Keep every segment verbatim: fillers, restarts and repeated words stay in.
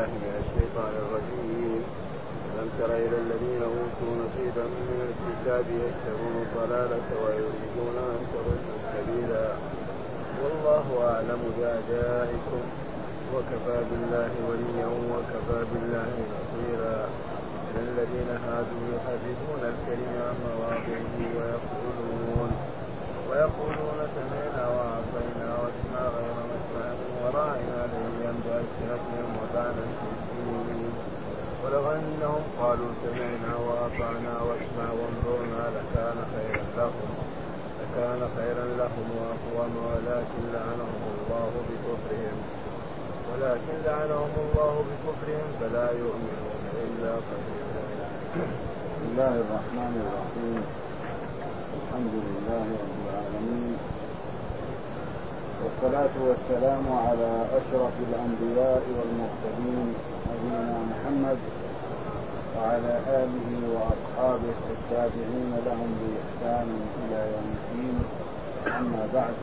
بالله من الشيطان الرجيم. ألم تر إلى الذين أوتوا نصيبا من الكتاب يشترون الضلالة ويريدون أن تضلوا سبيلا والله أعلم بأعدائكم وكفى بالله وليا وكفى بالله نصيرا. الذين هادوا يحرفون الكلم عن مواضعه ويقولون ويقولون سمعنا وعصينا واسمع غير مسمع وراعنا ليا بألسنتهم وطعنا في الدين ولو أنهم قالوا سمعنا وأطعنا واسمع وانظرنا لكان خيرا لهم لكان خيرا لهم وأقوم ولكن لعنهم الله بكفرهم ولكن لعنهم الله بكفرهم فلا يؤمنون إلا قليلا. بسم الله الرحمن الرحيم. الحمد لله رب العالمين والصلاة والسلام على أشرف الأنبياء والمرسلين نبينا محمد وعلى آله وأصحابه التابعين لهم بإحسان إلى يوم الدين. أما بعد،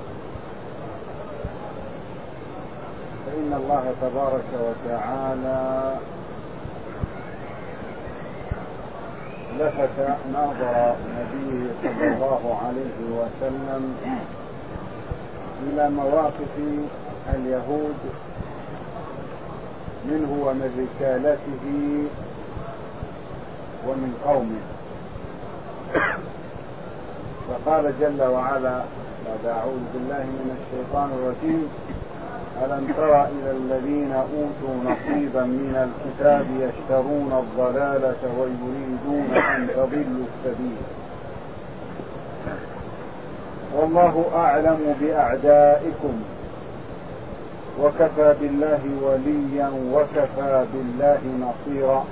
فإن الله تبارك وتعالى لفت نظر نبيه صلى الله عليه وسلم إلى مواقف اليهود منه ومن رسالته ومن قومه، فقال جل وعلا بعد أعوذ بالله من الشيطان الرجيم: ألم تر إلى الذين أوتوا نصيبا من الكتاب يشترون الضلالة ويريدون أن تضلوا السبيل والله أعلم بأعدائكم وكفى بالله وليا وكفى بالله نصيرا.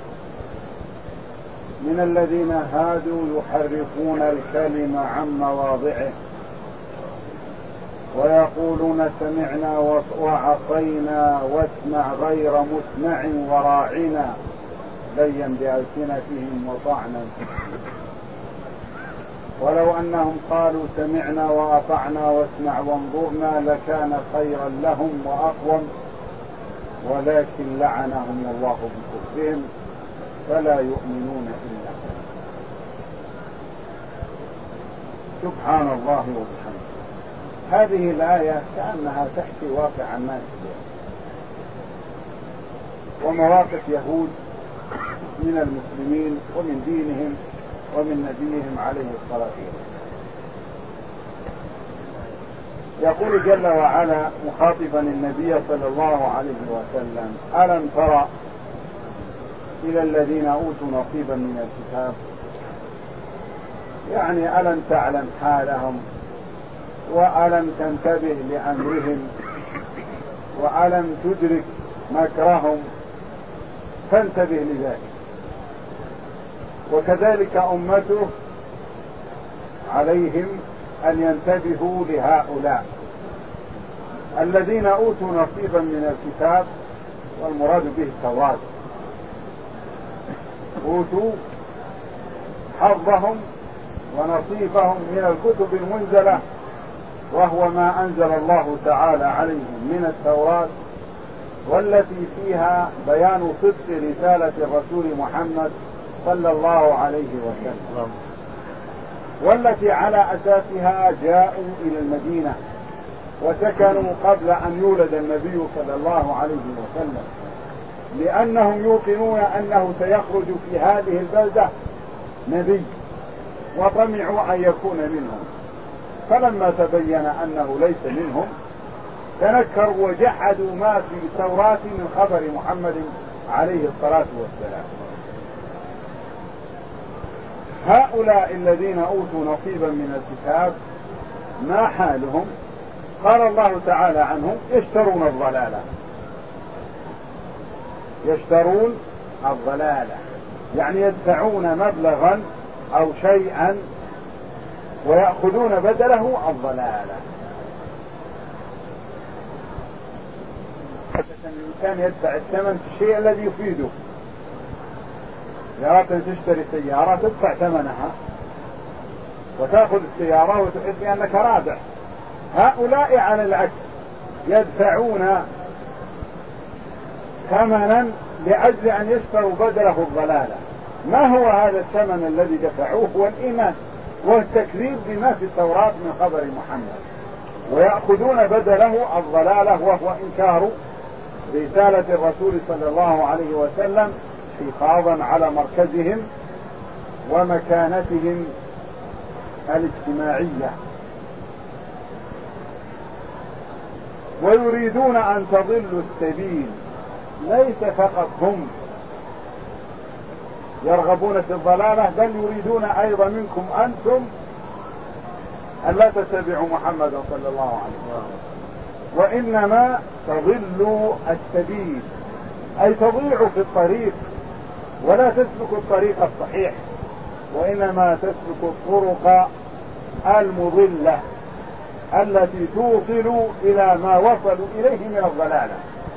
من الذين هادوا يحرفون الكلم عن مواضعه ويقولون سمعنا وعصينا واسمع غير مسمع وراعنا ليا بألسنتهم وطعنا، ولو أنهم قالوا سمعنا وأطعنا واسمع وانظرنا لكان خيرا لهم وأقوم ولكن لعنهم الله بكفرهم فلا يؤمنون إلا قليلا. سبحان الله وبحمده. هذه الآية كأنها تحكي واقع الناس اليوم ومواقف يهود من المسلمين ومن دينهم ومن نبيهم عليه الصلاة والسلام. يقول جل وعلا مخاطبا النبي صلى الله عليه وسلم: ألم تر إلى الذين أوتوا نصيبا من الكتاب، يعني ألم تعلم حالهم وألم تنتبه لأمرهم وألم تدرك مكرهم فانتبه لذلك. وكذلك أمته عليهم أن ينتبهوا لهؤلاء الذين أوتوا نصيبا من الكتاب، والمراد به التوراة، أوتوا حظهم ونصيبهم من الكتب المنزلة، وهو ما أنزل الله تعالى عليهم من التوراة، والتي فيها بيان صدق رسالة الرسول محمد صلى الله عليه وسلم، والتي على أساسها جاءوا إلى المدينة وسكنوا قبل أن يولد النبي صلى الله عليه وسلم، لأنهم يوقنون أنه سيخرج في هذه البلدة نبي وطمعوا أن يكون منهم. فلما تبين أنه ليس منهم تنكروا وجحدوا ما في التوراة من خبر محمد عليه الصلاة والسلام. هؤلاء الذين أوتوا نصيبا من الكتاب ما حالهم؟ قال الله تعالى عنهم: يشترون الضلالة. يشترون الضلالة يعني يدفعون مبلغا أو شيئا ويأخذون بدله الضلالة. الإنسان يدفع الثمن في الشيء الذي يفيده. إذا أردت أن تشتري سيارة تدفع ثمنها وتأخذ السيارة وتحس بأنك رابح. هؤلاء على العكس يدفعون ثمنا لأجل أن يشتروا بدله الضلالة. ما هو هذا الثمن الذي دفعوه؟ هو الإيمان والتكذيب بما في التوراة من خبر محمد، ويأخذون بدله الضلالة وهو إنكار رسالة الرسول صلى الله عليه وسلم حفاظا على مركزهم ومكانتهم الاجتماعية. ويريدون أن تضلوا السبيل. ليس فقط هم يرغبون في الضلالة، بل يريدون أيضا منكم أنتم أن لا تتبعوا محمدا صلى الله عليه وسلم، وإنما تضلوا السبيل أي تضيعوا في الطريق ولا تسلكوا الطريق الصحيح، وإنما تسلكوا الطرق المضلة التي توصل إلى ما وصلوا إليه من الضلالة.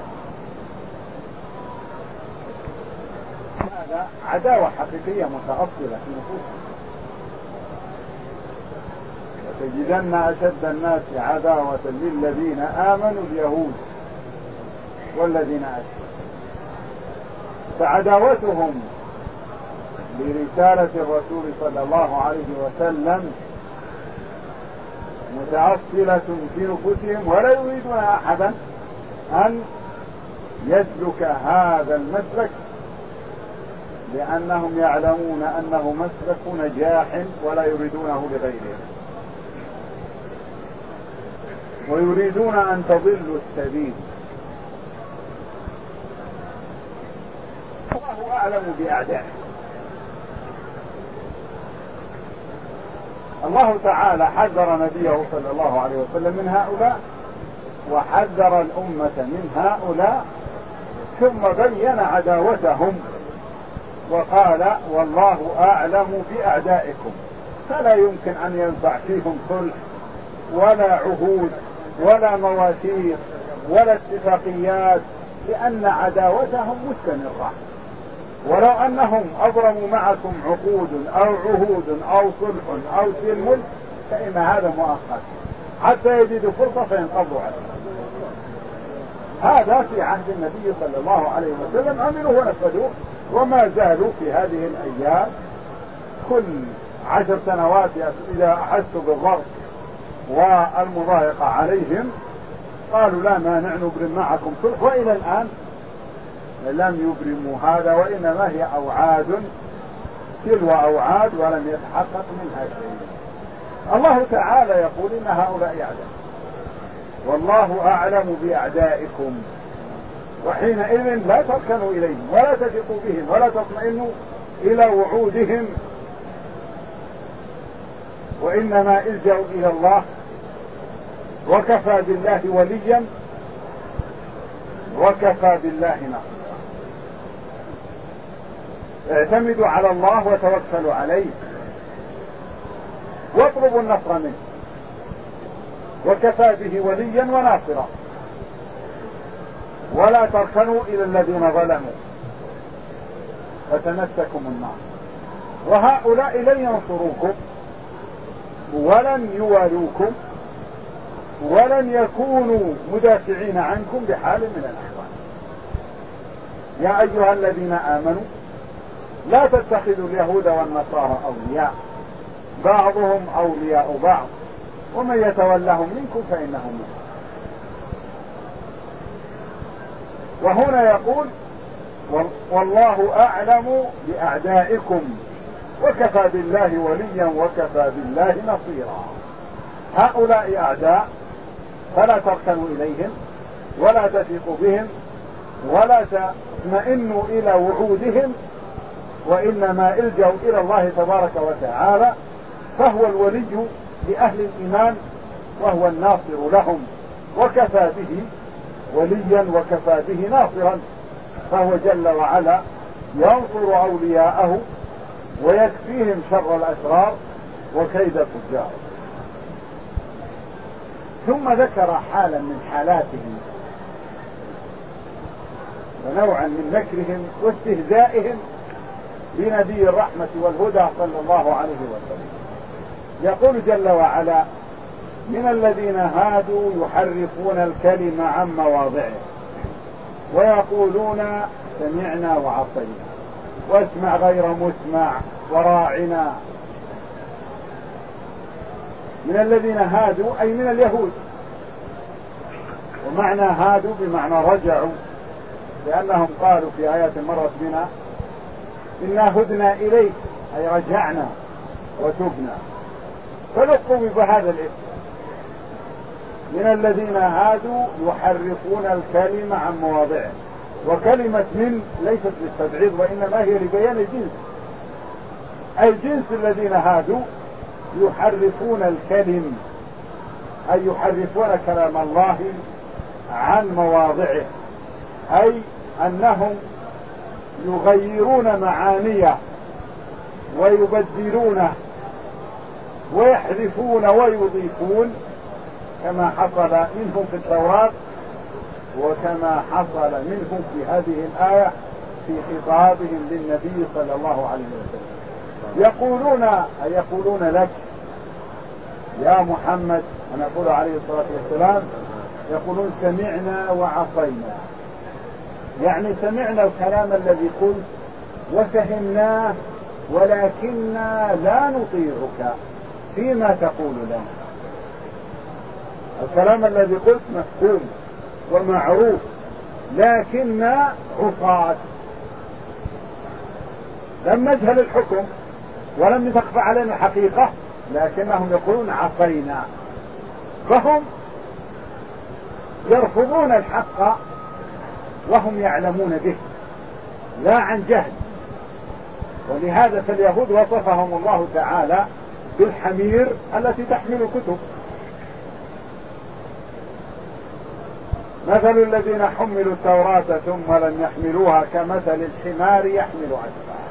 هذا عداوة حقيقية متأصلة في نفوسهم. وتجدن أشد الناس عداوة للذين آمنوا اليهود والذين أشركوا. فعداوتهم لرسالة الرسول صلى الله عليه وسلم متأصلة في نفوسهم، ولا يريدون أحدا أن يسلك هذا المسلك، لأنهم يعلمون أنه مسلك نجاح ولا يريدونه لغيرهم. ويريدون أن تضلوا السبيل. الله أعلم بأعدائه. الله تعالى حذر نبيه صلى الله عليه وسلم من هؤلاء، وحذر الأمة من هؤلاء، ثم بين عداوتهم وقال والله أعلم بأعدائكم. فلا يمكن أن ينفع فيهم صلح ولا عهود ولا مواثيق ولا اتفاقيات، لأن عداوتهم مستمرة. ولو أنهم أبرموا معكم عقود أو عهود أو صلح أو سلم فإن هذا مؤقت حتى يجدوا فرصة فينقضوا عليه. هذا في عهد النبي صلى الله عليه وسلم عملوا ونفذوه، وما زالوا في هذه الأيام كل عشر سنوات إذا أحسوا بالضغط والمضايقة عليهم قالوا لا مانع نبرم معكم صلح، وإلى الآن لم يبرموا هذا، وإنما هي أوعاد تلو أوعاد ولم يتحقق منها شيء. الله تعالى يقول إن هؤلاء أعداء، والله أعلم بأعدائكم، وحينئذ لا تركنوا إليهم ولا تثقوا بهم ولا تطمئنوا إلى وعودهم، وإنما الجأوا إلى الله، وكفى بالله وليا وكفى بالله نصيرا. اعتمدوا على الله وتوكلوا عليه واطلبوا النصر منه، وكفى به وليا وناصرا، ولا تركنوا إلى الذين ظلموا فتمسكم النار. وهؤلاء لن ينصروكم ولن يوالوكم ولن يكونوا مدافعين عنكم بحال من الأحوال. يا أيها الذين آمنوا لا تتخذوا اليهود والنصارى أولياء بعضهم أولياء بعض ومن يتولهم منكم فإنهم منهم. وهنا يقول والله أعلم بأعدائكم وكفى بالله وليا وكفى بالله نصيرا. هؤلاء أعداء فلا تركنوا إليهم ولا تثقوا بهم ولا تطمئنوا إلى وعودهم، وإنما الجوا إلى الله تبارك وتعالى، فهو الولي لأهل الإيمان وهو الناصر لهم، وكفى به وليا وكفى به ناصرا، فهو جل وعلا ينصر أولياءه ويكفيهم شر الأشرار وكيد الفجار. ثم ذكر حالا من حالاتهم ونوعا من نكرهم واستهزائهم بنبي الرحمة والهدى صلى الله عليه وسلم. يقول جل وعلا من الذين هادوا يحرفون الكلم عن مواضعه ويقولون سمعنا وعصينا واسمع غير مسمع وراعنا. من الذين هادوا أي من اليهود، ومعنى هادوا بمعنى رجعوا، لأنهم قالوا في آيات مرت بنا إنا هدنا إليك أي رجعنا وتبنا، فلقوا بهذا الاسم. من الذين هادوا يحرفون الكلمة عن مواضعه، وكلمة من ليست للتبعيض وإنما هي لبيان الجنس، أي الجنس الذين هادوا يحرفون الكلم أي يحرفون كلام الله عن مواضعه، أي أنهم يغيرون معانيه ويبدلونه ويحذفون ويضيفون، كما حصل منهم في التوراة وكما حصل منهم في هذه الآية في خطابهم للنبي صلى الله عليه وسلم. يقولون أي يقولون لك يا محمد، أنا أقول عليه الصلاة والسلام، يقولون سمعنا وعصينا، يعني سمعنا الكلام الذي قلت وفهمناه، ولكننا لا نطيعك فيما تقول لنا. الكلام الذي قلت مفهوم ومعروف، لكننا عصاة، لم نجهل الحكم ولم تخفى علينا الحقيقة، لكنهم يقولون عصينا. فهم يرفضون الحق وهم يعلمون به لا عن جهل. ولهذا فاليهود وصفهم الله تعالى بالحمير التي تحمل الكتب. مثل الذين حملوا التوراة ثم لم يحملوها كمثل الحمار يحمل أسفارا.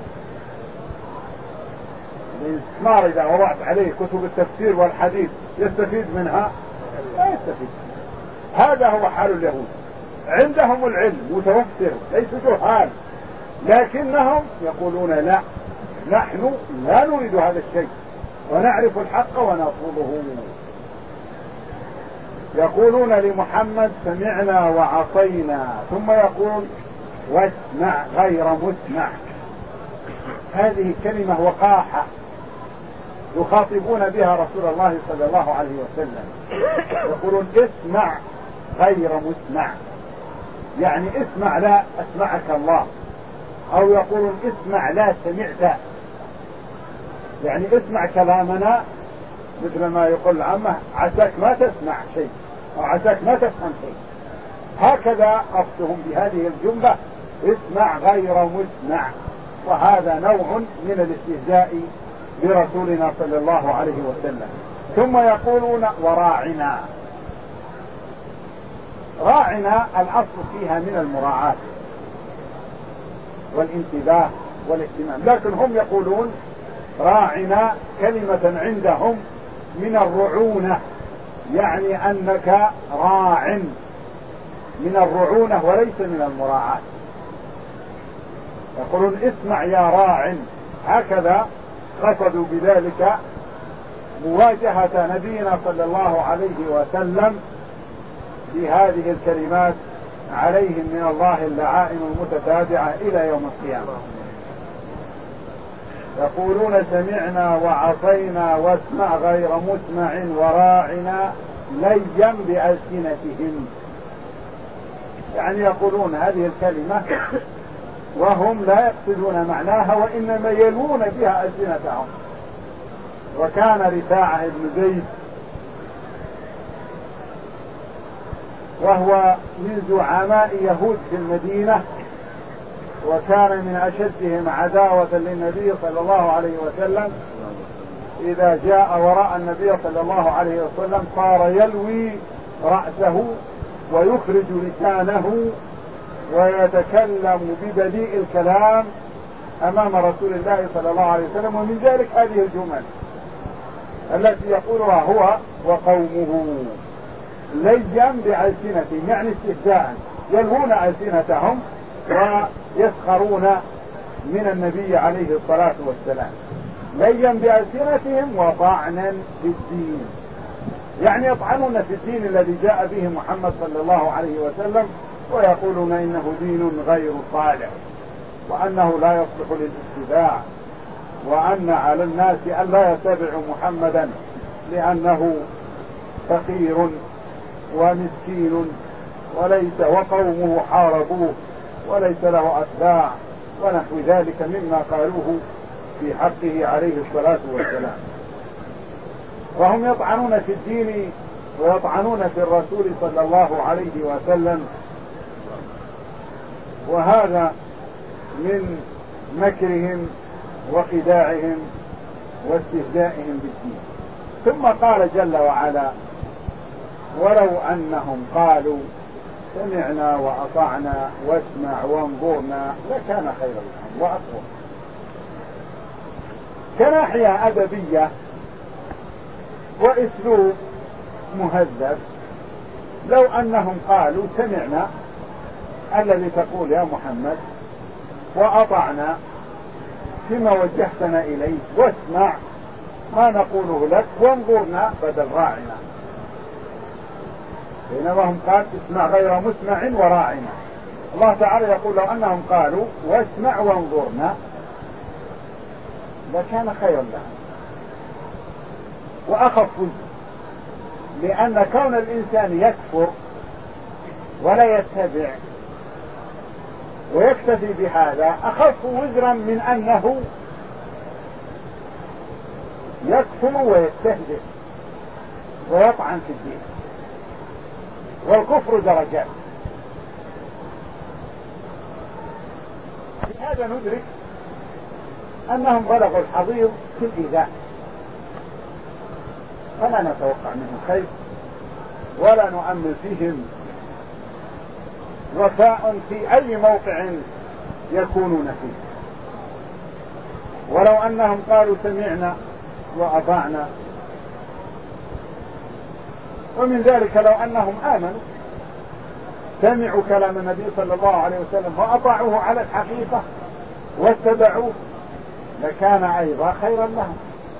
الحمار إذا وضعت عليه كتب التفسير والحديث يستفيد منها؟ لا يستفيد. هذا هو حال اليهود، عندهم العلم متوفر، ليسوا جهال، لكنهم يقولون لا، نحن لا نريد هذا الشيء ونعرف الحق ونرفضه. يقولون لمحمد سمعنا وعصينا، ثم يقول واسمع غير مسمع. هذه كلمة وقاحة يخاطبون بها رسول الله صلى الله عليه وسلم. يقولون اسمع غير مسمع، يعني اسمع لا أسمعك الله، أو يقولون اسمع لا سمعت، يعني اسمع كلامنا، مثل ما يقول العامة عساك ما تسمع شيء أو عساك ما تفهم شيء. هكذا قصدهم بهذه الجملة اسمع غير مسمع، وهذا نوع من الاستهزاء برسولنا صلى الله عليه وسلم. ثم يقولون وراعنا. راعنا الأصل فيها من المراعاة والانتباه والاهتمام، لكن هم يقولون راعنا كلمة عندهم من الرعونة، يعني أنك راع، من الرعونة وليس من المراعاة. يقولون اسمع يا راع، هكذا قصدوا بذلك مواجهة نبينا صلى الله عليه وسلم بهذه الكلمات عليهم من الله اللعائن المتتابعة إلى يوم القيامة. يقولون سمعنا وعصينا واسمع غير مسمع وراعنا ليا بألسنتهم، يعني يقولون هذه الكلمة وهم لا يقصدون معناها وإنما يلوون بها ألسنتهم. وكان رفاعة بن زيد وهو من زعماء يهود في المدينة، وكان من أشدهم عداوة للنبي صلى الله عليه وسلم، إذا جاء وراء النبي صلى الله عليه وسلم صار يلوي رأسه ويخرج لسانه ويتكلم ببديء الكلام أمام رسول الله صلى الله عليه وسلم. ومن ذلك هذه الجمل التي يقولها هو وقومه ليا بألسنتهم، يعني استهزاء، يلوون ألسنتهم ويسخرون من النبي عليه الصلاة والسلام. ليا بألسنتهم وطعنا في الدين، يعني يطعنون في الدين الذي جاء به محمد صلى الله عليه وسلم ويقولون إنه دين غير صالح، وأنه لا يصلح للاتباع، وأن على الناس أن لا يتبعوا محمدا لأنه فقير ومسكين وليس وقومه حاربوه وليس له أتباع ونحو ذلك مما قالوه في حقه عليه الصلاة والسلام. وهم يطعنون في الدين ويطعنون في الرسول صلى الله عليه وسلم، وهذا من مكرهم وخداعهم واستهزائهم بالدين. ثم قال جل وعلا: ولو أنهم قالوا سمعنا وأطعنا واسمع وانظرنا لكان خيرا لهم وأقوى. كناحية أدبية وإسلوب مهذب، لو أنهم قالوا سمعنا الذي تقول يا محمد، وأطعنا فيما وجهتنا إليه، واسمع ما نقوله لك، وانظرنا بدل راعنا، بينما هم قال اسمع غير مسمع وراعنا. الله تعالى يقول لو أنهم قالوا واسمع وانظرنا لكان خيرا لهم وأخف، لأن كون الإنسان يكفر ولا يتبع ويكتفي بهذا أخف وزرا من أنه يكفر ويستهزئ ويطعن في الدين. والكفر درجات. بهذا ندرك أنهم بلغوا الحضيض في الإيذاء، فلا نتوقع منهم خير ولا نؤمل فيهم وفاء في أي موقع يكونون فيه. ولو أنهم قالوا سمعنا وأطعنا، ومن ذلك لو أنهم آمنوا سمعوا كلام النبي صلى الله عليه وسلم وأطاعوه على الحقيقة واتبعوه لكان أيضا خيرا لهم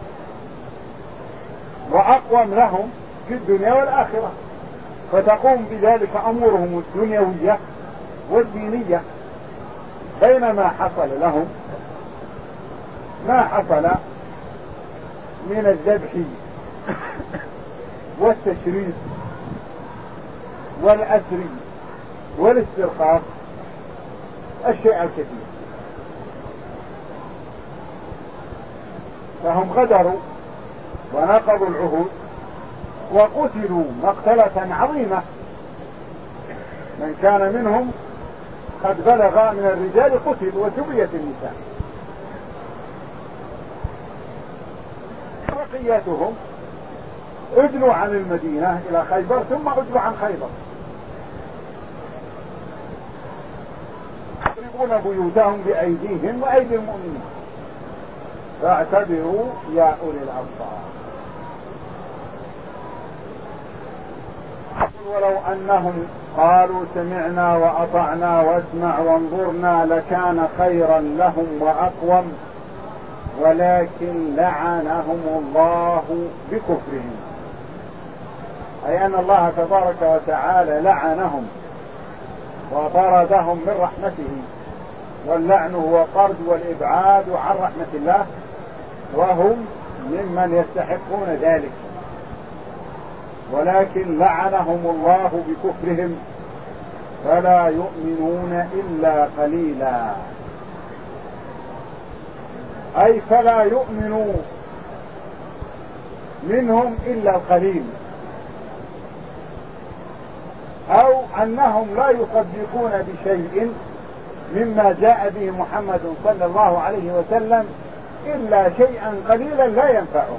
وأقوم لهم في الدنيا والآخرة، فتقوم بذلك أمورهم الدنيوية والدينية. بينما حصل لهم ما حصل من الذبح والتشريد والأسر والاسترقاق الشيء الكثير، فهم غدروا ونقضوا العهود وقتلوا مقتلة عظيمة. من كان منهم قد بلغ من الرجال قتل وسبيت النساء. بقيتهم أدلوا عن المدينة إلى خيبر ثم أدلوا عن خيبر، يضربون بيوتهم بأيديهم وأيدي المؤمنين، فاعتبروا يا أولي الأبصار. ولو أنهم قالوا سمعنا وأطعنا واسمع وانظرنا لكان خيرا لهم وأقوم، ولكن لعنهم الله بكفرهم، أي أن الله تبارك وتعالى لعنهم وطردهم من رحمته، واللعن هو الطرد والإبعاد عن رحمة الله، وهم ممن يستحقون ذلك، ولكن لعنهم الله بكفرهم فلا يؤمنون إلا قليلا، أي فلا يؤمنوا منهم إلا القليل، أو أنهم لا يصدقون بشيء مما جاء به محمد صلى الله عليه وسلم إلا شيئا قليلا لا ينفعهم.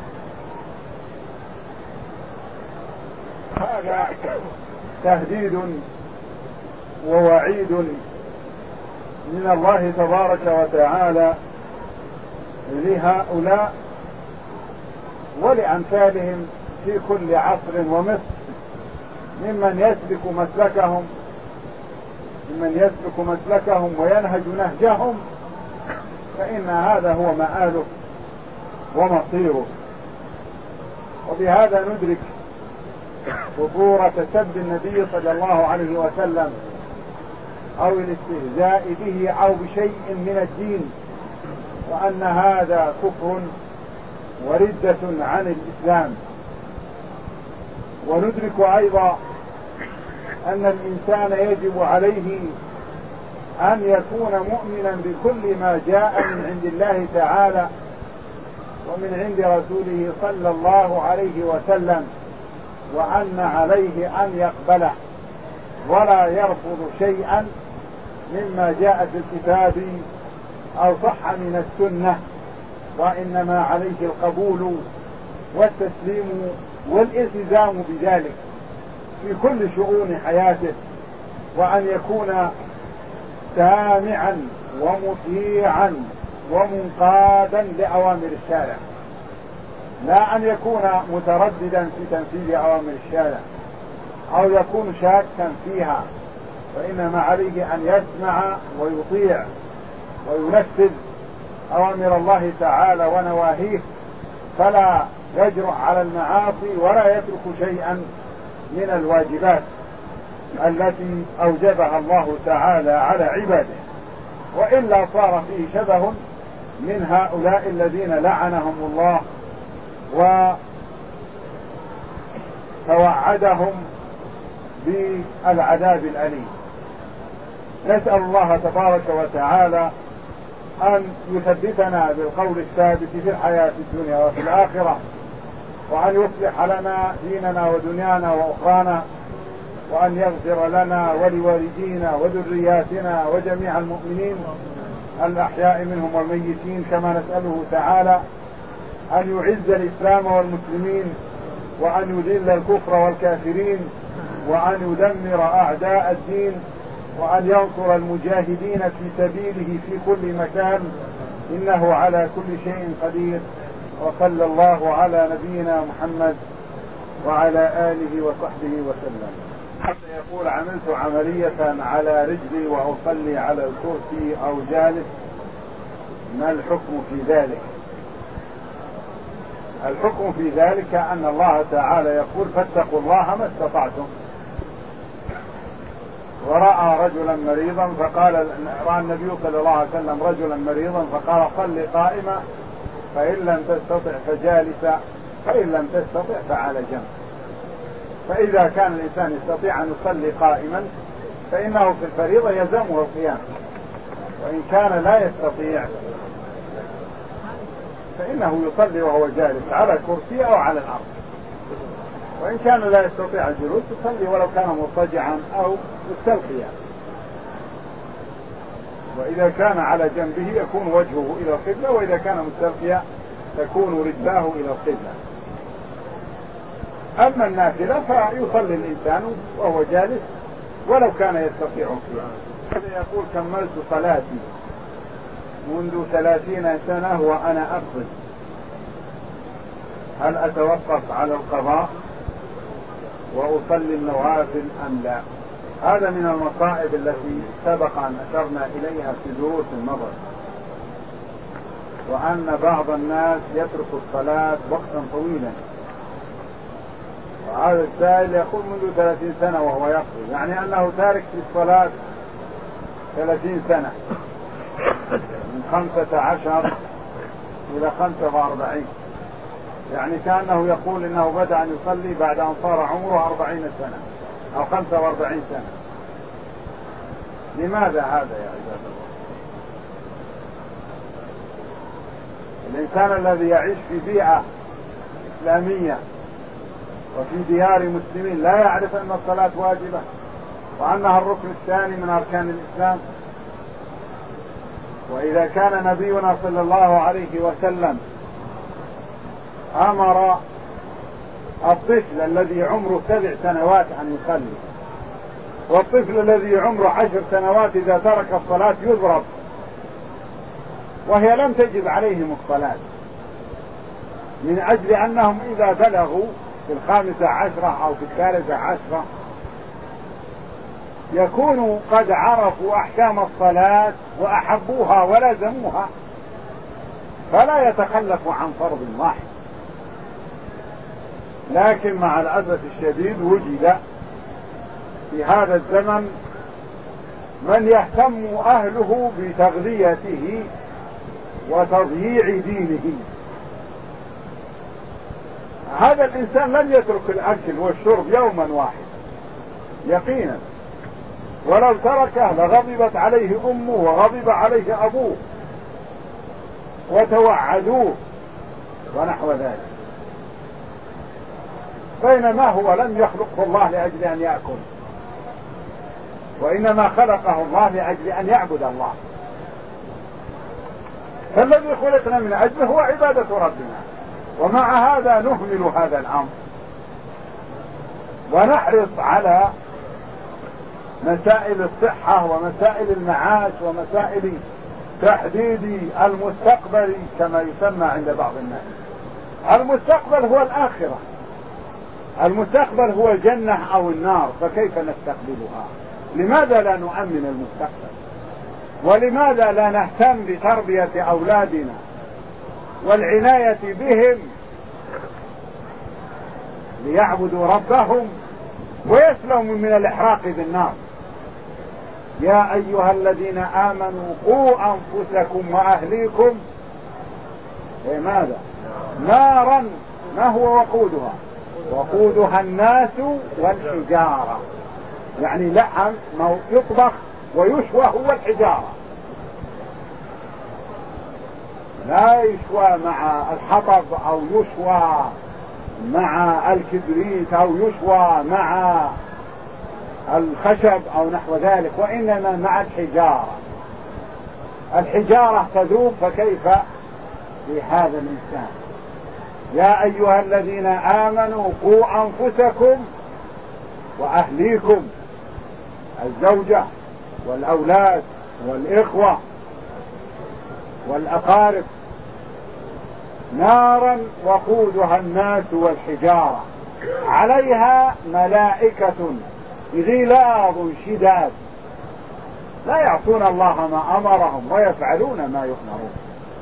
هذا تهديد ووعيد من الله تبارك وتعالى لهؤلاء ولأمثالهم في كل عصر ومصر، ممن يسلك مسلكهم ممن يسلك مسلكهم وينهج نهجهم، فإن هذا هو مآله ومصيره. وبهذا ندرك خطورة سب النبي صلى الله عليه وسلم أو الاستهزاء به أو بشيء من الدين، وأن هذا كفر وردة عن الإسلام. وندرك أيضا أن الإنسان يجب عليه أن يكون مؤمنا بكل ما جاء من عند الله تعالى ومن عند رسوله صلى الله عليه وسلم، وأن عليه أن يقبله ولا يرفض شيئا مما جاء في الكتاب أو صح من السنة، وإنما عليه القبول والتسليم والالتزام بذلك في كل شؤون حياته، وأن يكون سامعا ومطيعا ومنقادا لأوامر الشارع، لا أن يكون مترددا في تنفيذ أوامر الشارع أو يكون شاكا فيها، فإنما عليه أن يسمع ويطيع وينفذ أوامر الله تعالى ونواهيه، فلا يجرؤ على المعاصي ولا يترك شيئا من الواجبات التي أوجبها الله تعالى على عباده، وإلا صار فيه شبه من هؤلاء الذين لعنهم الله وتوعدهم بالعذاب الأليم. نسأل الله تبارك وتعالى أن يثبتنا بالقول الثابت في الحياة الدنيا وفي الآخرة، وأن يصلح لنا ديننا ودنيانا وأخرانا، وأن يغفر لنا ولوالدينا وذرياتنا وجميع المؤمنين الأحياء منهم والميتين، كما نسأله تعالى أن يعز الإسلام والمسلمين، وأن يذل الكفر والكافرين، وأن يدمر أعداء الدين، وأن ينصر المجاهدين في سبيله في كل مكان، إنه على كل شيء قدير. وصلى الله على نبينا محمد وعلى آله وصحبه وسلم. حتى يقول عملت عملية على رجلي وأصلي على الكرسي أو جالس، ما الحكم في ذلك؟ الحكم في ذلك أن الله تعالى يقول فاتقوا الله ما استطعتم. ورأى رجلا مريضا فقال، رأى النبي صلى الله عليه وسلم رجلا مريضا فقال صل قائما، فإن لم تستطع فجالسا، فإن لم تستطع فعلى جنب. فإذا كان الإنسان يستطيع أن يصلي قائما فإنه في الفريضة يلزمه القيام، وإن كان لا يستطيع فإنه يصلي وهو جالس على الكرسي أو على الأرض، وإن كان لا يستطيع الجلوس يصلي ولو كان مضطجعا أو مستلقيا. وإذا كان على جنبه يكون وجهه إلى القبلة، وإذا كان مستلقيا تكون رجلاه إلى القبلة. أما النافلة فيصلي الإنسان وهو جالس ولو كان يستطيع القيام. هذا يقول كملت صلاتي منذ ثلاثين سنة وأنا أقصد، هل أتوقف على القضاء وأصلي النوافل أم لا؟ هذا من المصائب التي سبق أن أشرنا إليها في دروس المضت، وأن بعض الناس يترك الصلاة وقتا طويلا، وهذا السائل يقول منذ ثلاثين سنة وهو يقصد، يعني أنه تارك في الصلاة ثلاثين سنة، من خمسة عشر إلى خمسة وأربعين، يعني كأنه يقول إنه بدأ أن يصلي بعد أن صار عمره أربعين سنة أو خمسة وأربعين سنة. لماذا هذا يا عباد الله؟ الإنسان الذي يعيش في بيئة إسلامية وفي ديار مسلمين لا يعرف أن الصلاة واجبة وأنها الركن الثاني من أركان الإسلام. وإذا كان نبينا صلى الله عليه وسلم أمر الطفل الذي عمره سبع سنوات أن يصلي، والطفل الذي عمره عشر سنوات إذا ترك الصلاة يضرب، وهي لم تجب عليهم الصلاة، من أجل أنهم إذا بلغوا في الخامسة عشرة أو في الثالثة عشرة يكونوا قد عرفوا أحكام الصلاة وأحبوها ولازموها، فلا يتخلف عن فرض واحد. لكن مع الأسف الشديد وجد في هذا الزمن من يهتم أهله بتغذيته وتضييع دينه. هذا الإنسان لن يترك الأكل والشرب يوما واحد يقينا، ولو تركه لغضبت عليه أمه وغضب عليه أبوه وتوعدوه ونحو ذلك، بينما هو لم يخلقه الله لأجل أن يأكل، وإنما خلقه الله لأجل أن يعبد الله. فالذي خلقنا من أجله هو عبادة ربنا، ومع هذا نهمل هذا الأمر ونحرص على مسائل الصحة ومسائل المعاش ومسائل تحديد المستقبل كما يسمى عند بعض الناس. المستقبل هو الآخرة، المستقبل هو الجنة أو النار، فكيف نستقبلها؟ لماذا لا نؤمن المستقبل؟ ولماذا لا نهتم بتربية أولادنا والعناية بهم ليعبدوا ربهم ويسلموا من الإحراق بالنار؟ يا أيها الذين آمنوا قوا أنفسكم وأهليكم لماذا؟ نارا، ما هو وقودها؟ وقودها الناس والحجارة، يعني لحم يطبخ ويشوى هو الحجارة، لا يشوى مع الحطب أو يشوى مع الكبريت أو يشوى مع الخشب أو نحو ذلك، وإنما مع الحجارة. الحجارة تذوب، فكيف بهذا الإنسان؟ يا أيها الذين آمنوا قوا أنفسكم وأهليكم، الزوجة والأولاد والإخوة والأقارب، نارا وقودها الناس والحجارة عليها ملائكة غلاظ شداد لا يعصون الله ما أمرهم ويفعلون ما يؤمرون.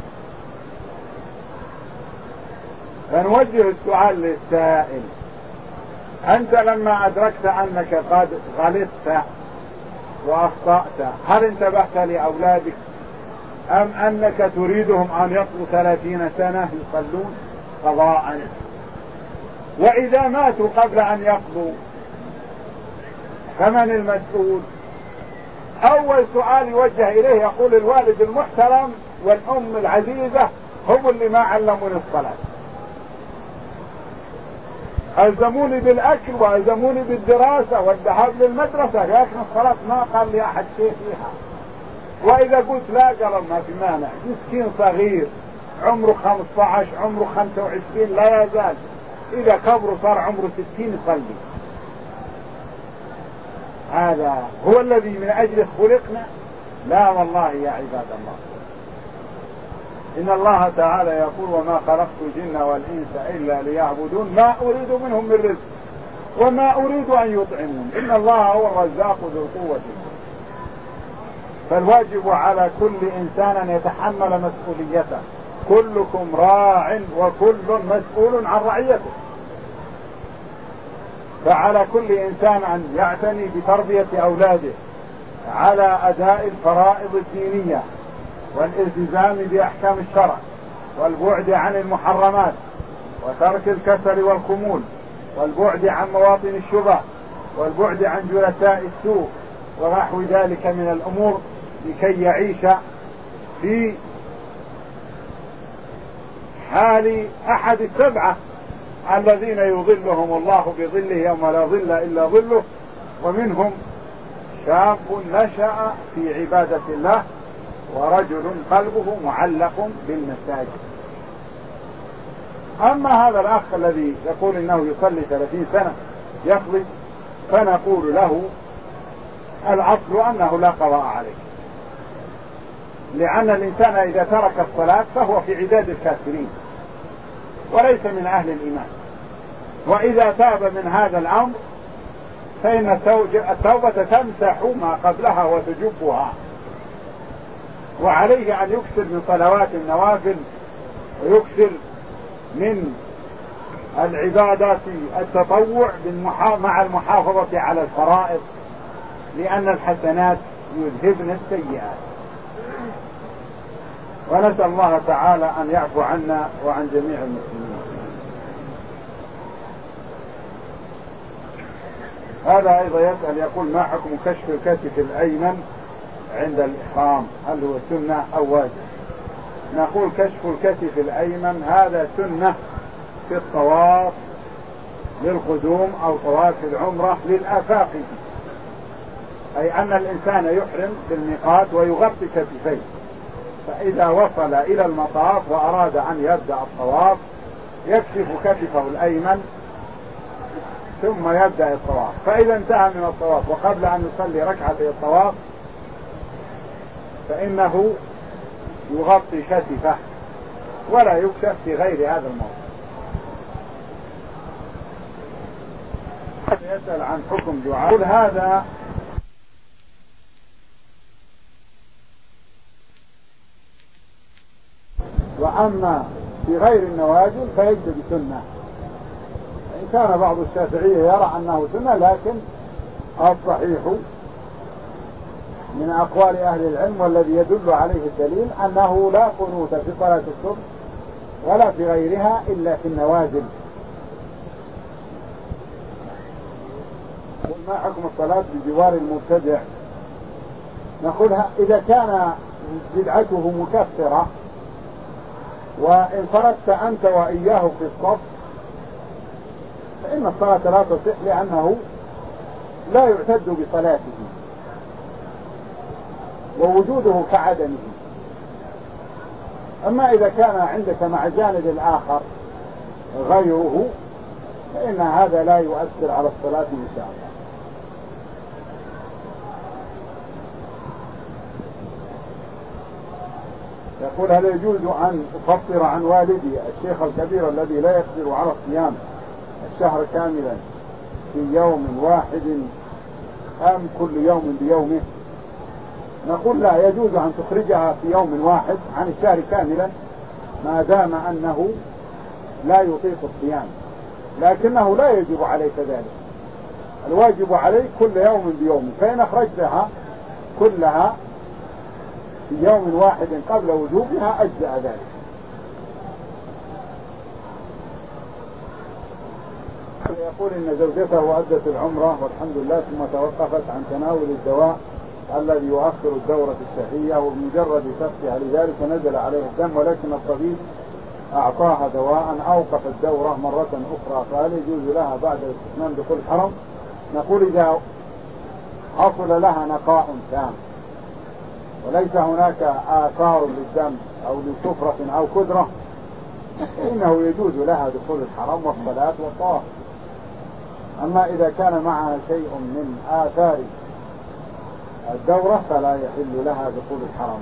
فنوجه السؤال للسائل: أنت لما أدركت أنك قد غلطت وأخطأت هل انتبهت لأولادك، أم أنك تريدهم أن يقضوا ثلاثين سنة يصلون قضاء، وإذا ماتوا قبل أن يقضوا فمن المسؤول؟ أول سؤال يوجه إليه يقول الوالد المحترم والأم العزيزة هم اللي ما علموني الصلاة، ألزموني بالأكل وألزموني بالدراسة والذهاب للمدرسة، لكن الصلاة ما قال لي أحد شيء فيها. وإذا قلت لا قال ما في مانع، مسكين صغير عمره خمسة عشر عمره خمسة وعشرين لا يزال، إذا كبر صار عمره ستين يصلي. هذا هو الذي من أجله خلقنا؟ لا والله يا عباد الله. إن الله تعالى يقول: وما خلقت الجن والإنس إلا ليعبدون ما أريد منهم من رزق وما أريد أن يطعمون إن الله هو الرزاق ذو القوة. فالواجب على كل إنسان أن يتحمل مسؤوليته، كلكم راع وكل مسؤول عن رعيته. فعلى كل إنسان أن يعتني بتربية أولاده على أداء الفرائض الدينية والالتزام بأحكام الشرع والبعد عن المحرمات وترك الكسل والخمول والبعد عن مواطن الشبه والبعد عن جلساء السوء ونحو ذلك من الأمور، لكي يعيش في حال أحد السبعة الذين يظلهم الله بظله يوم لا ظل إلا ظله. ومنهم شاب نشأ في عبادة الله ورجل قلبه معلق بالمساجد. أما هذا الأخ الذي يقول إنه يصلي ثلاثين سنة يقضي، فنقول له الأصل أنه لا قضاء عليه، لأن الإنسان إذا ترك الصلاة فهو في عداد الكافرين وليس من أهل الإيمان. وإذا تاب من هذا الأمر فإن التوبة تمسح ما قبلها وتجبها، وعليه أن يكثر من صلوات النوافل ويكثر من العبادات التطوع مع المحافظة على الفرائض، لأن الحسنات يذهبن السيئات. ونسأل الله تعالى أن يعفو عنا وعن جميع المسلمين. هذا أيضا يسأل يقول ما حكم كشف الكتف الأيمن عند الإحرام؟ هل هو سنة أو واجب؟ نقول كشف الكتف الأيمن هذا سنة في الطواف للقدوم أو طواف العمرة للآفاق، أي أن الإنسان يحرم بالميقات ويغطي كتفيه، فإذا وصل إلى المطاف وأراد أن يبدأ الطواف يكشف كتفه الأيمن ثم يبدأ الطواف. فإذا انتهى من الطواف وقبل أن يصلي ركعتي الطواف فإنه يغطي كتفه ولا يكشف في غير هذا الموضوع. يسأل عن حكم دعاء قل هذا وأما في غير النوازل فيجب بسنة. إن كان بعض الشافعية يرى أنه سنة، لكن الصحيح من أقوال أهل العلم والذي يدل عليه الدليل أنه لا قنوت في صلاة الصبح ولا في غيرها إلا في النوازل. ما حكم الصلاة بجوار المبتدع؟ نقولها إذا كان بدعته مكفرة وانفردت أنت وإياه في الصف فإن الصلاة لا تصح، لأنه لا يعتد بصلاته ووجوده كعدمه. أما إذا كان عندك مع جانب الآخر غيره فإن هذا لا يؤثر على الصلاة إن شاء الله. يقول هل يجوز أن أفطر عن والدي الشيخ الكبير الذي لا يقدر على الصيام الشهر كاملا في يوم واحد أم كل يوم بيومه؟ نقول لا، يجوز أن تخرجها في يوم واحد عن الشهر كاملا ما دام أنه لا يطيق الصيام، لكنه لا يجب عليك ذلك. الواجب عليك كل يوم بيوم، فإن أخرجتها كلها في يوم واحد قبل وجوبها أجزأ ذلك. يقول إن زوجته أدت العمرة والحمد لله ثم توقفت عن تناول الدواء الذي يؤخر الدورة الشهرية، وبمجرد فقدها لذلك نزل عليه الدم، ولكن الطبيب أعطاها دواء أوقف الدورة مرة أخرى، فهل يجوز لها بعد الاستثناء دخول الحرم؟ نقول إذا حصل لها نقاء تام وليس هناك آثار للدم أو لسفرة أو كدرة فإنه يجوز لها دخول الحرم والصلاة والطواف. أما إذا كان معها شيء من آثار الدورة فلا يحل لها دخول الحرم.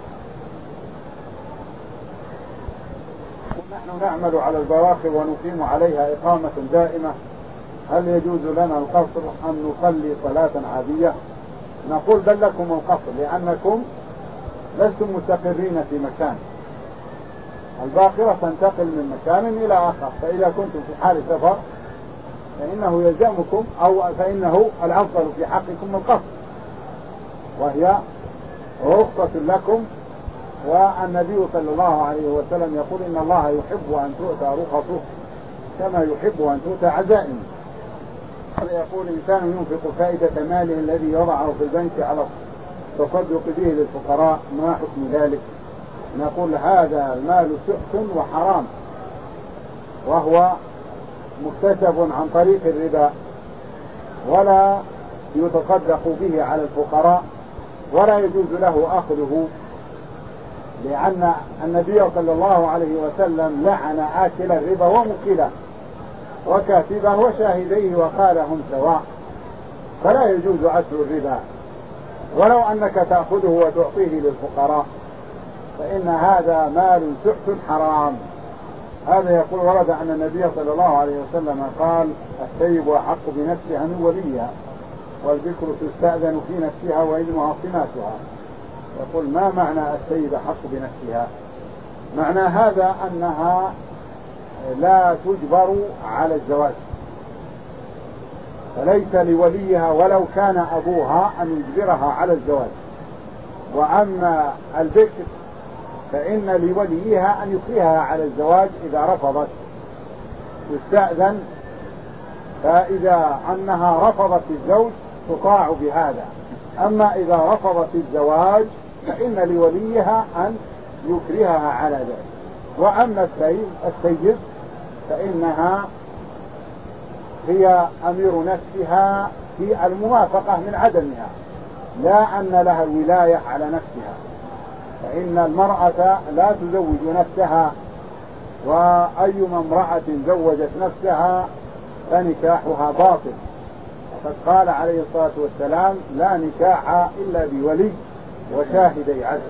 ونحن نعمل على البواخر ونقيم عليها إقامة دائمة، هل يجوز لنا القصر أم نصلي صلاة عادية؟ نقول بل لكم القصر، لأنكم لستم مستقرين في مكان. الباخرة تنتقل من مكان إلى آخر، فإذا كنتم في حال سفر فإنه يلزمكم أو فإنه الأفضل في حقكم القصر، وهي رخصة لكم. والنبي صلى الله عليه وسلم يقول إن الله يحب أن تؤتى رخصه كما يحب أن تؤتى عزائمه. يقول إنسان ينفق فائدة ماله الذي يضعه في البنك على التصدق به للفقراء، ما حكم ذلك؟ نقول هذا المال سحت وحرام، وهو مكتسب عن طريق الربا، ولا يتصدق به على الفقراء ولا يجوز له أخذه، لأن النبي صلى الله عليه وسلم لعن آكل الربا ومكله وكاتبه وشاهديه وقال هم سواء، فلا يجوز أكل الربا ولو أنك تأخذه وتعطيه للفقراء، فإن هذا مال سحت حرام. هذا يقول ورد أن النبي صلى الله عليه وسلم قال السيب أحق بنفسها من وليها والبكر تستأذن في نفسها وإذنها صماتها. يقول ما معنى السيب أحق بنفسها؟ معنى هذا أنها لا تجبر على الزواج، فليس لوليها ولو كان أبوها أن يجبرها على الزواج. وأما البكر فإن لوليها أن يكرهها على الزواج إذا رفضت، يستأذن، فإذا أنها رفضت الزوج تطاع بهذا. أما إذا رفضت الزواج فإن لوليها أن يكرهها على ذلك. وأما السيد فإنها هي أمير نفسها في الموافقة من عدمها، لا أن لها الولاية على نفسها، فإن المرأة لا تزوج نفسها، وأيما امرأة زوجت نفسها فنكاحها باطل. وقد قال عليه الصلاة والسلام: لا نكاح إلا بولي وشاهدي عدل.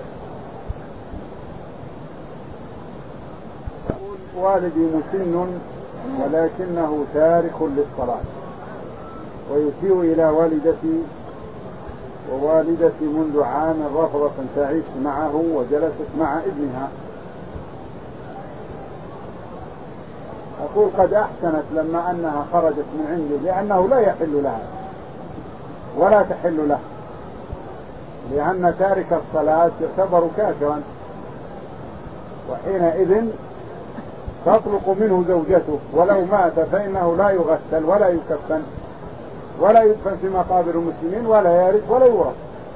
والدي مسن ولكنه تارك للصلاة، ويسيء إلى والدتي، ووالدتي منذ عام رفضت أن تعيش معه وجلست مع ابنها. أقول قد أحسنت لما أنها خرجت من عندي، لأنه لا يحل لها ولا تحل له، لأن تارك الصلاة يعتبر كافرا، وحينئذ تطلق منه زوجته، ولو مات فإنه لا يغسل ولا يكفن ولا يدفن في مقابر المسلمين ولا يرث ولا يورث.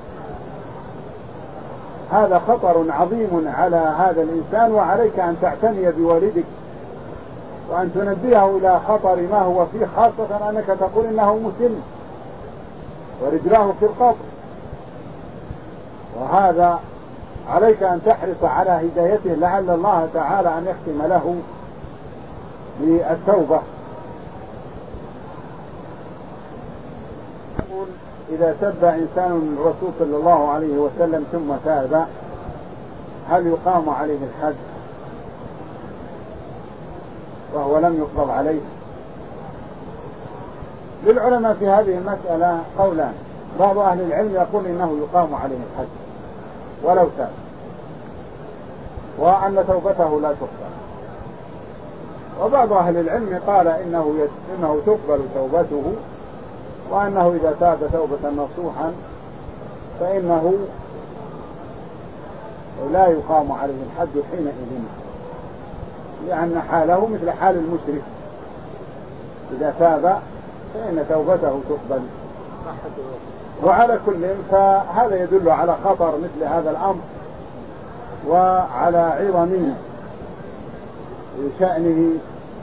هذا خطر عظيم على هذا الإنسان، وعليك أن تعتني بوالدك وأن تنبهه إلى خطر ما هو فيه، خاصة أنك تقول إنه مسن ورجلاه في القبر. وهذا عليك أن تحرص على هدايته، لعل الله تعالى أن يختم له بالتوبة. يقول: إذا سب إنسان الرسول صلى الله عليه وسلم ثم تاب هل يقام عليه الحد وهو لم يقضى عليه؟ للعلماء في هذه المسألة قولان. بعض أهل العلم يقول إنه يقام عليه الحد ولو تاب، وأن توبته لا تقبل. وبعض أهل العلم قال إنه إنه تقبل توبته، وأنه إذا تاب توبة نصوحا فإنه لا يقام عليه الحد حينئذ، لأن حاله مثل حال المشرك، إذا تاب فإن توبته تقبل. وعلى كل فهذا يدل على خطر مثل هذا الأمر وعلى عظم شأنه،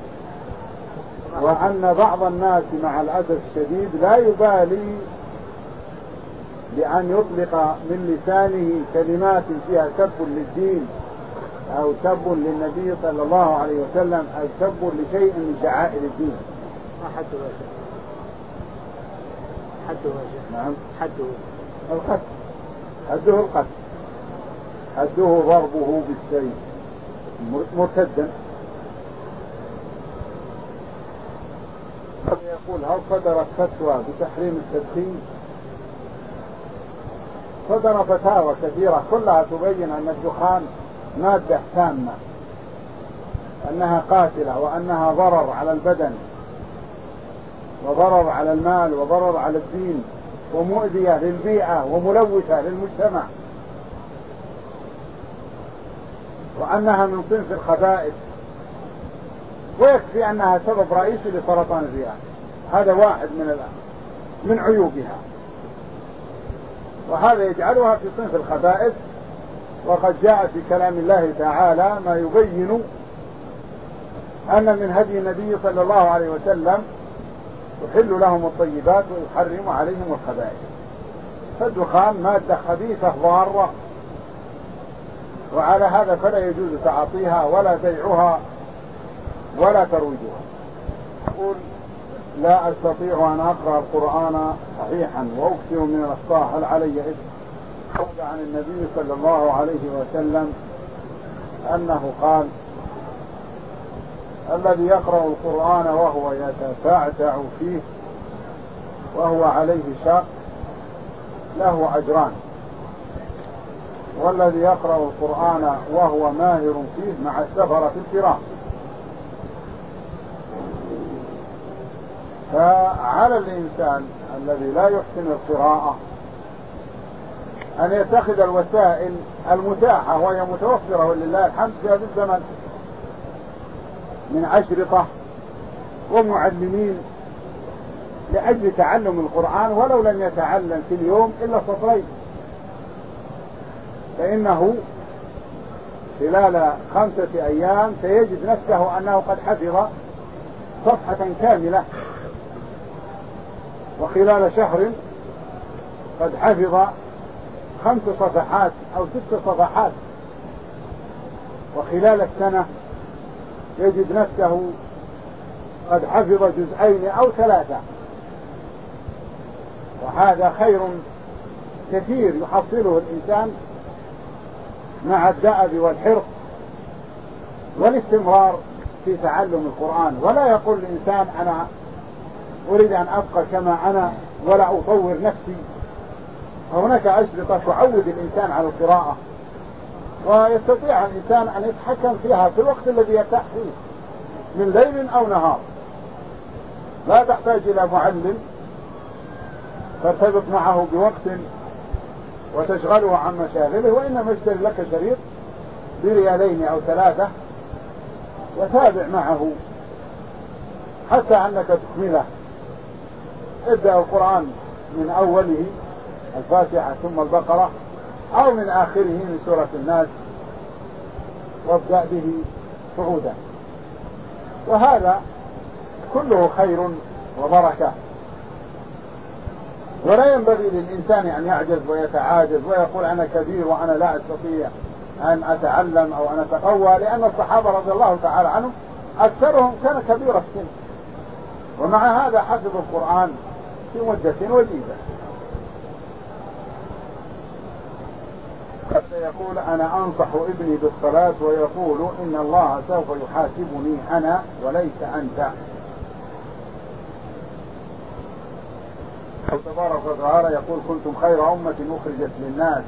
وأن بعض الناس مع الأسف الشديد لا يبالي بأن يطلق من لسانه كلمات فيها سب للدين أو سب للنبي صلى الله عليه وسلم أو سب لشيء من شعائر الدين. ما حده يا شيخ؟ حده يا شيخ؟ نعم، حده القتل، حده القتل، حده ضربه بالسيف مرتدا. يقول: هل صدرت فتوى بتحريم التدخين؟ صدر فتاوى كثيرة كلها تبين أن الدخان مادة سامة، أنها قاتلة، وأنها ضرر على البدن وضرر على المال وضرر على الدين ومؤذية للبيئة وملوثة للمجتمع، وأنها من صنف الخبائث، ويكفي أنها سبب رئيسي لسرطان الرئة. هذا واحد من من عيوبها، وهذا يجعلها في صنف الخبائث. وقد جاء في كلام الله تعالى ما يبين أن من هدي النبي صلى الله عليه وسلم يحل لهم الطيبات ويحرم عليهم الخبائث. فالدخان مادة خبيثة ضارة، وعلى هذا فلا يجوز تعاطيها ولا بيعها ولا ترويجها. أقول: لا أستطيع أن أقرأ القرآن صحيحا وأكثر من الأخطاء، هل علي إثم؟ قول عن النبي صلى الله عليه وسلم أنه قال: الذي يقرأ القرآن وهو يتتعتع فيه وهو عليه شاق له أجران، والذي يقرأ القرآن وهو ماهر فيه مع السفرة الكرام. فهذا وعلى الإنسان الذي لا يحسن القراءة أن يتخذ الوسائل المتاحة وهي متوفرة ولله الحمد في هذا الزمن من أشرطة ومعلمين لأجل تعلم القرآن، ولو لم يتعلم في اليوم إلا سطرين فإنه خلال خمسة أيام سيجد نفسه أنه قد حفظ صفحة كاملة، وخلال شهر قد حفظ خمس صفحات أو ست صفحات، وخلال السنة يجد نفسه قد حفظ جزئين أو ثلاثة. وهذا خير كثير يحصله الإنسان مع الدأب والحرص والاستمرار في تعلم القرآن. ولا يقول الإنسان أنا أريد أن أبقى كما أنا ولا أطور نفسي. هناك أشرطة تعود الإنسان على القراءة، ويستطيع الإنسان أن يتحكم فيها في الوقت الذي يرتاح فيه من ليل أو نهار، لا تحتاج إلى معلم ترتبط معه بوقت وتشغله عن مشاغله، وإنما اشتري لك شريط بريالين أو ثلاثة وتابع معه حتى أنك تكمله. ابدأ القرآن من أوله الفاتحة ثم البقرة أو من آخره من سورة الناس وابدأ به صعودا، وهذا كله خير وبركة. ولا ينبغي للإنسان أن يعجز ويتعاجز ويقول أنا كبير وأنا لا أستطيع أن أتعلم أو أن أتقوى، لأن الصحابة رضي الله تعالى عنهم أكثرهم كان كبير السن، ومع هذا حفظوا القرآن في مدة وجيزة. قد يقول أنا أنصح ابني بالصلاة ويقول إن الله سوف يحاسبني أنا وليس أنت. تبارك وتعالى يقول كنتم خير أمة أخرجت للناس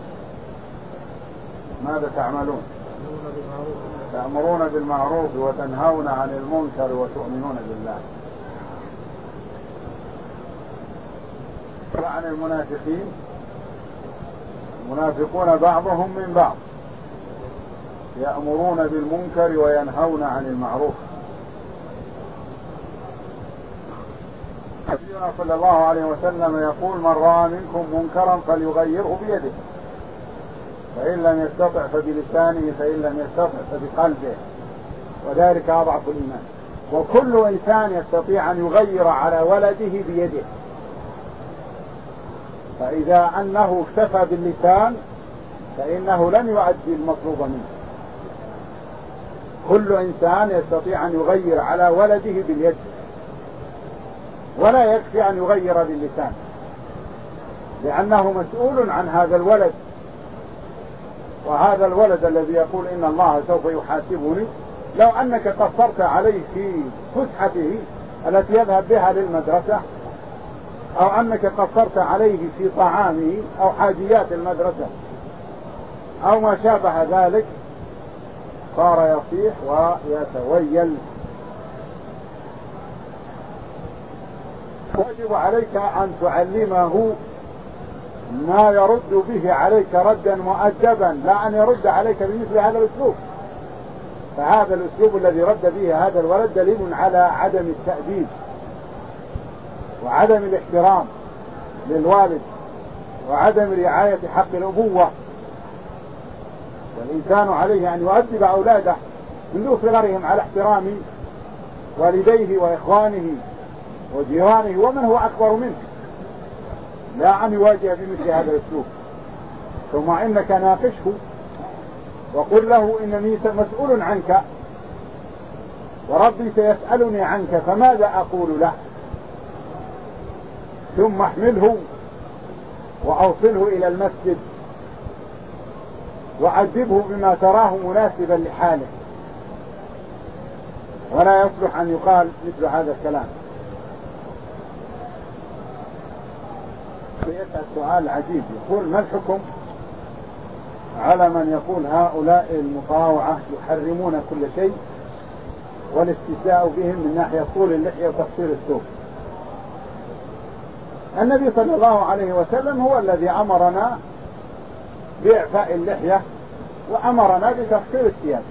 ماذا تعملون؟ تأمرون بالمعروف وتنهون عن المنكر وتؤمنون بالله. عن المنافقين المنافقون بعضهم من بعض يأمرون بالمنكر وينهون عن المعروف. نبينا صلى الله عليه وسلم يقول من رأى منكم منكرا فليغيره بيده، فإن لم يستطع فبلسانه، فإن لم يستطع فبقلبه، وذلك أضعف الإيمان. وكل إنسان يستطيع أن يغير على ولده بيده، فإذا أنه اكتفى باللسان فإنه لن يؤدي المطلوب منه. كل إنسان يستطيع أن يغير على ولده باليد، ولا يكفي أن يغير باللسان، لأنه مسؤول عن هذا الولد. وهذا الولد الذي يقول إن الله سوف يحاسبني، لو أنك قصرت عليه في فسحته التي يذهب بها للمدرسة، أو أنك قصرت عليه في طعامه أو حاجيات المدرسة أو ما شابه ذلك، صار يصيح ويتويل. يجب عليك أن تعلمه ما يرد به عليك ردا مؤدبا، لا أن يرد عليك بمثل هذا الأسلوب. فهذا الأسلوب الذي رد به هذا الولد دليل على عدم التأديب وعدم الاحترام للوالد وعدم رعاية حق الأبوة. والإنسان عليه أن يؤدب أولاده منذ صغرهم على احترام والديه وإخوانه وجيرانه ومن هو أكبر منه، لا أن يواجه بمثل هذا الأسلوب. ثم إنك ناقشه وقل له إنني مسؤول عنك وربي سيسألني عنك، فماذا أقول له؟ ثم احمله وأوصله إلى المسجد وعذبه بما تراه مناسبا لحاله، ولا يصلح أن يقال مثل هذا الكلام. يسأل سؤال عجيب، يقول ما الحكم على من يقول هؤلاء المطاوعة يحرمون كل شيء والاستهزاء بهم من ناحية طول اللحية وتقصير الثوب؟ النبي صلى الله عليه وسلم هو الذي أمرنا بإعفاء اللحية وأمرنا بتقصير الثياب،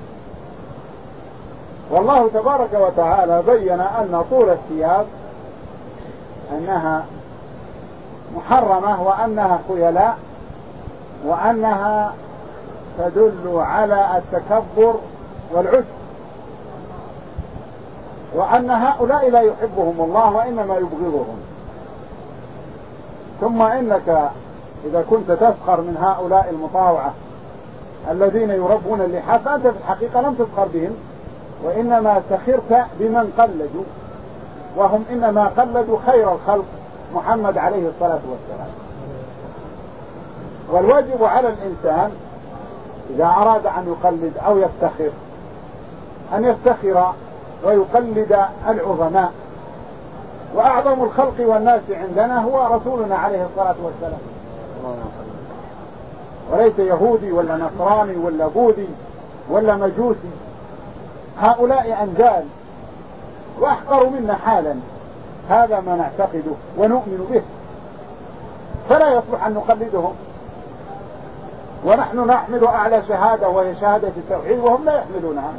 والله تبارك وتعالى بين أن طول الثياب أنها محرمة وأنها خيلاء وأنها تدل على التكبر والعجب، وأن هؤلاء لا يحبهم الله وإنما يبغضهم. ثم إنك إذا كنت تسخر من هؤلاء المطاوعة الذين يربون اللحى فأنت في الحقيقة لم تسخر بهم، وإنما سخرت بمن قلدوا، وهم إنما قلدوا خير الخلق محمد عليه الصلاة والسلام. والواجب على الإنسان إذا أراد أن يقلد أو يفتخر أن يفتخر ويقلد العظماء، وأعظم الخلق والناس عندنا هو رسولنا عليه الصلاة والسلام، وليس يهودي ولا نصراني ولا بوذي ولا مجوسي. هؤلاء أنجال وأحقر منا حالا، هذا ما نعتقده ونؤمن به، فلا يصلح أن نقلدهم. ونحن نحمل أعلى شهادة وهي شهادة التوحيد وهم لا يحملونها.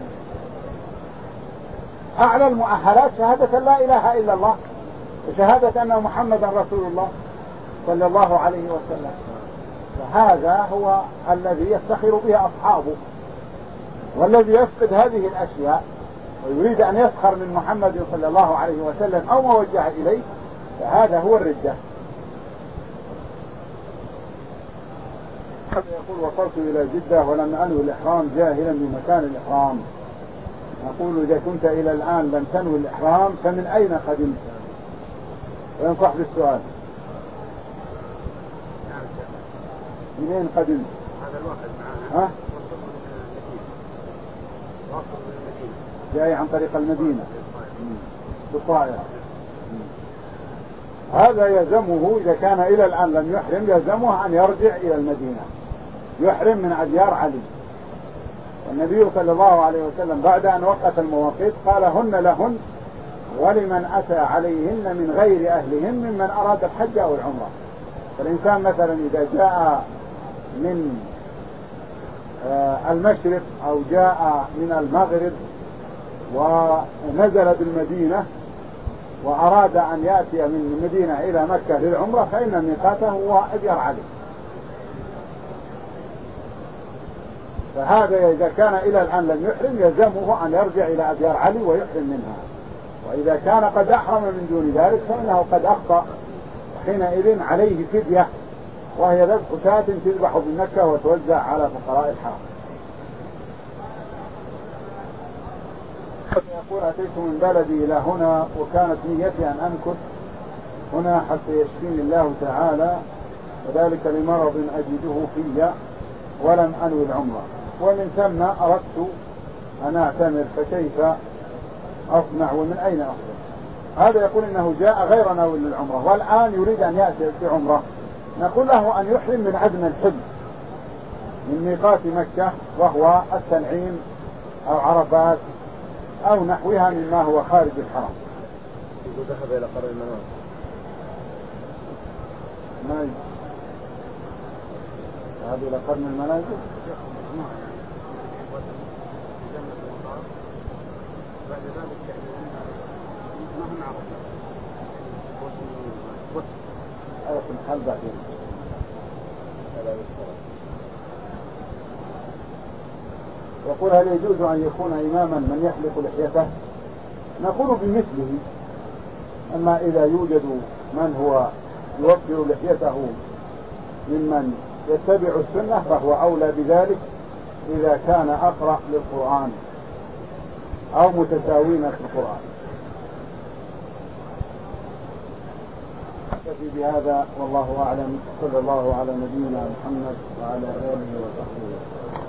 أعلى المؤهلات شهادة لا إله إلا الله وشهادة أن محمدا رسول الله صلى الله عليه وسلم. فهذا هو الذي يفتخر به أصحابه، والذي يفقد هذه الأشياء ويريد أن يسخر من محمد صلى الله عليه وسلم أو ما وجه إليه فهذا هو الردة. يقول وصلت إلى جدة ولم أنوي الإحرام جاهلا بمكان الإحرام. نقول إذا كنت إلى الآن لم تنوي الإحرام فمن أين قدمت؟ وينصح بالسؤال من أين قدمت؟ هذا الواحد معنا ها؟ جاي عن طريق المدينة بالطائرة. هذا يلزمه إذا كان إلى الآن لم يحرم يلزمه أن يرجع إلى المدينة يحرم من أديار علي. والنبي صلى الله عليه وسلم بعد أن وقت المواقيت قال هن لهن ولمن أتى عليهن من غير أهلهن ممن أراد الحج أو العمرة. فالإنسان مثلا إذا جاء من المشرق أو جاء من المغرب ونزل بالمدينة وأراد أن يأتي من المدينة إلى مكة للعمرة فإن ميقاته هو أديار علي. فهذا إذا كان إلى الآن لم يحرم يلزمه أن يرجع إلى أديار علي ويحرم منها. وإذا كان قد أحرم من دون ذلك فإنه قد أخطأ، حينئذ عليه فدية وهي ذبح شاة تذبح بمكة وتوزع على فقراء الحرم. يقول أتيت من بلدي إلى هنا وكانت نيتي أن أمكث هنا حتى يشفيني الله تعالى، وذلك لمرض أجده في ولم أنوي العمرة، ومن ثم أردت أن أعتمر فكيف أصنع ومن أين أصنع؟ هذا يقول إنه جاء غير ناوي للعمرة والآن يريد أن يأتي بعمرة. نقول له أن يحرم من عدن الحل من ميقات مكة وهو التنعيم أو عرفات أو نحوها مما هو خارج الحرم. يقول ذهب إلى قرن المنازل ما ذهب إلى قرن المنازل بعد ذلك ما هم عرفنا هذا في الحال بعدين. يقول هل يجوز أن يكون إماما من يحلق لحيته؟ نقول بمثله. أما إذا يوجد من هو يوفر لحيته ممن يتبع السنة فهو أولى بذلك إذا كان أقرأ للقرآن أو متساوين في القرآن. أكتفي بهذا والله أعلم. صلى الله على نبينا محمد وعلى آله وصحبه.